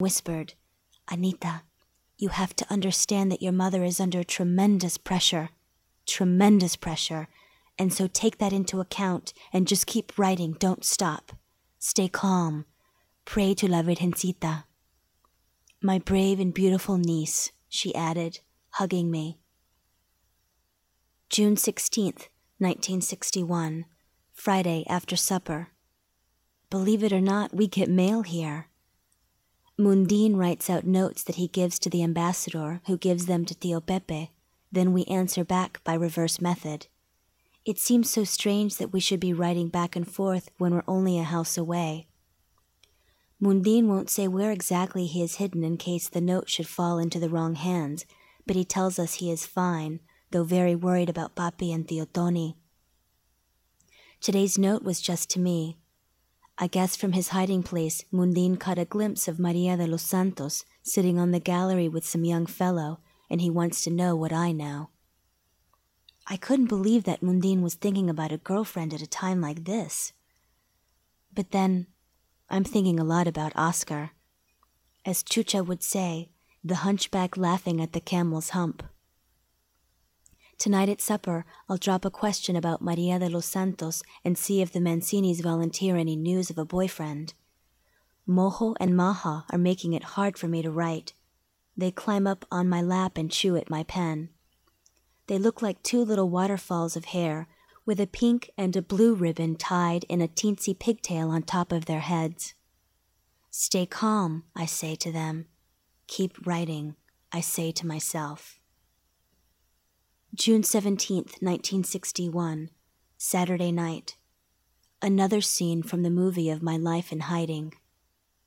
whispered, "Anita, you have to understand that your mother is under tremendous pressure, and so take that into account and just keep writing, don't stop. Stay calm. Pray to La Virgencita." "My brave and beautiful niece," she added, hugging me. June 16th, 1961, Friday after supper. Believe it or not, we get mail here. Mundin writes out notes that he gives to the ambassador, who gives them to Tio Pepe. Then we answer back by reverse method. It seems so strange that we should be writing back and forth when we're only a house away. Mundin won't say where exactly he is hidden in case the note should fall into the wrong hands, but he tells us he is fine, though very worried about Papi and Tio Tony. Today's note was just to me. I guess from his hiding place, Mundin caught a glimpse of Maria de los Santos sitting on the gallery with some young fellow, and he wants to know what I know. I couldn't believe that Mundin was thinking about a girlfriend at a time like this. But then, I'm thinking a lot about Oscar. As Chucha would say, the hunchback laughing at the camel's hump. Tonight at supper, I'll drop a question about Maria de los Santos and see if the Mancinis volunteer any news of a boyfriend. Mojo and Maja are making it hard for me to write. They climb up on my lap and chew at my pen. They look like two little waterfalls of hair, with a pink and a blue ribbon tied in a teensy pigtail on top of their heads. "Stay calm," I say to them. "Keep writing," I say to myself. June 17th, 1961, Saturday night. Another scene from the movie of my life in hiding.